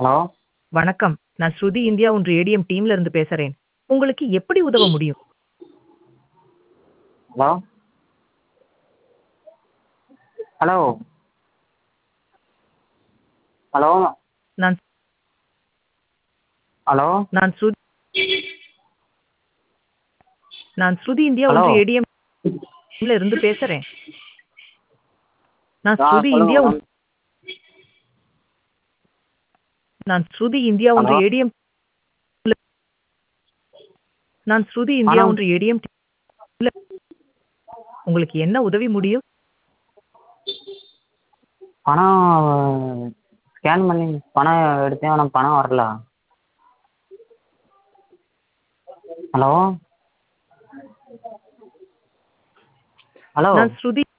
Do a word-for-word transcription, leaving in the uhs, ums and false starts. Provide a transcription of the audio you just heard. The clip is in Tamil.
ஹலோ? வணக்கம். நான் ஸ்ருதி இந்தியா ஒன்று ஏடிஎம் டீம்ல இருந்து பேசுறேன். உங்களுக்கு எப்படி உதவ முடியும்? ஹலோ? ஹலோ? ஹலோ? நான் ஹலோ? நான் ஸ்ருதி நான் ஸ்ருதி இந்தியா ஹலோ? ஒன்று ஏடிஎம் டீம்ல இருந்து பேசுறேன். நான் ஆ ஸ்ருதி சொல்லுங்க இந்தியா ஒன் மேடம். நான் ஸ்ருதி இந்தியா ஒன்று ஹலோ? ஏடிஎம் ல நான் ஸ்ருதி இந்தியா பணம் ஒன்று ஏடிஎம் டீம்ல உங்களுக்கு என்ன உதவி முடியும்? பணம் ஸ்கேன் பண்ணி பணம் எடுத்தேன். ஆனா பணம் வரல. ஹலோ? ஹலோ? நான் ஸ்ருதி